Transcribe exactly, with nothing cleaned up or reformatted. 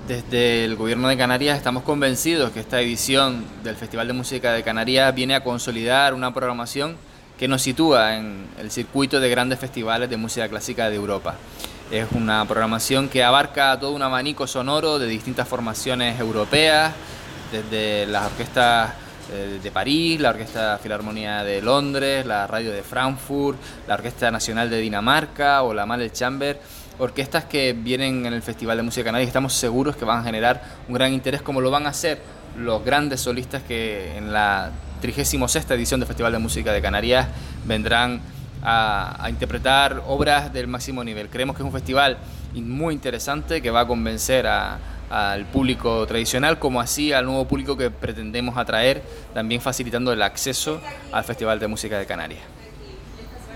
Desde el Gobierno de Canarias estamos convencidos que esta edición del Festival de Música de Canarias viene a consolidar una programación que nos sitúa en el circuito de grandes festivales de música clásica de Europa. Es una programación que abarca todo un abanico sonoro de distintas formaciones europeas, desde las orquestas de París, la Orquesta Filarmonía de Londres, la Radio de Frankfurt, la Orquesta Nacional de Dinamarca o la Mahler Chamber, orquestas que vienen en el Festival de Música de Canarias y estamos seguros que van a generar un gran interés, como lo van a hacer los grandes solistas que en la trigésima sexta edición del Festival de Música de Canarias vendrán a, a interpretar obras del máximo nivel. Creemos que es un festival muy interesante que va a convencer a al público tradicional, como así al nuevo público que pretendemos atraer, también facilitando el acceso al Festival de Música de Canarias.